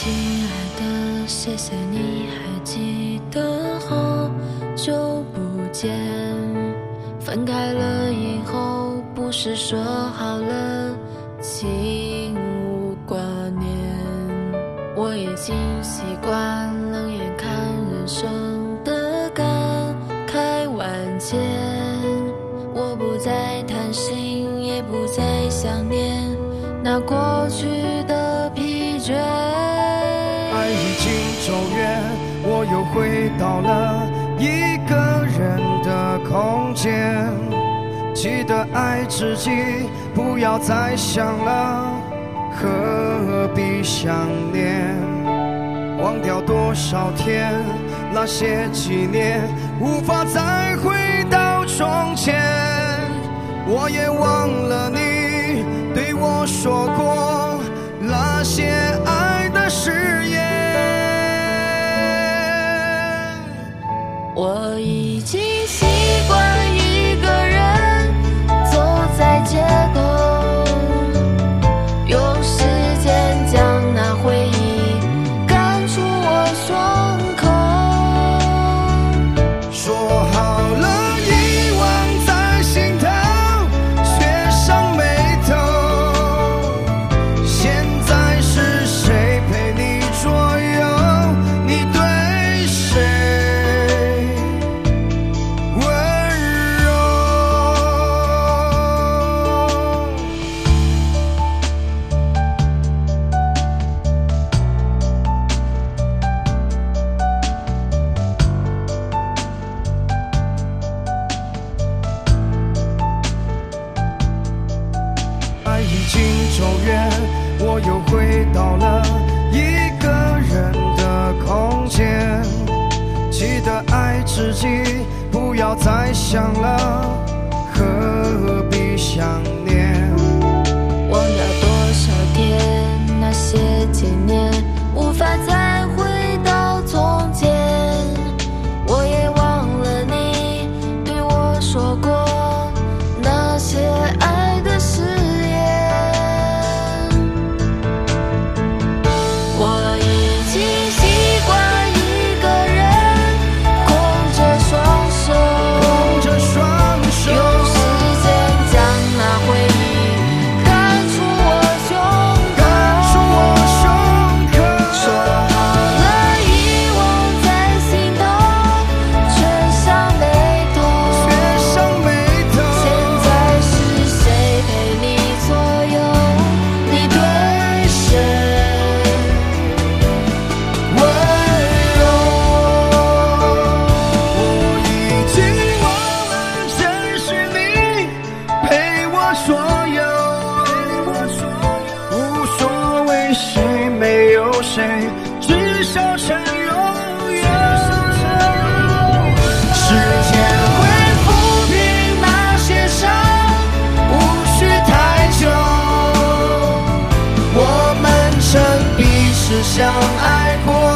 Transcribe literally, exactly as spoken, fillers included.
亲爱的，谢谢你还记得，好久不见。分开了以后，不是说好了情无挂念。我已经习惯冷眼看人生的感慨万千。我不再贪心，也不再想念那过去的疲倦。 爱已经走远，我又回到了一个人的空间。记得爱自己，不要再想了，何必想念？忘掉多少天，那些纪念无法再回到从前。我也忘了你对我说过那些爱的誓言。 我已经习惯一个人走在街头，用时间将那回忆赶出我胸口。 说好了遗忘在心头，却上眉头。现在是谁陪你左右？你对谁温柔？爱已经走远，我又回到了一个人的空间。记得爱自己，不要再想了，何必想念？ 忘掉多少天，那些纪念无法再回到从前。我也忘了你对我说过那些爱的誓言。我已经习惯一个人空着双手， 空着双手， 用时间将那回忆赶出我胸口。 赶出我胸口。 说好了遗忘在心头，却上眉头。 却上眉头。 现在是谁陪你左右？你对谁温柔？ 我已经忘了真是你陪我左右，无所谓谁没有谁，至少曾拥有。时间会抚平那些伤，无需太久。我们曾彼此相爱过。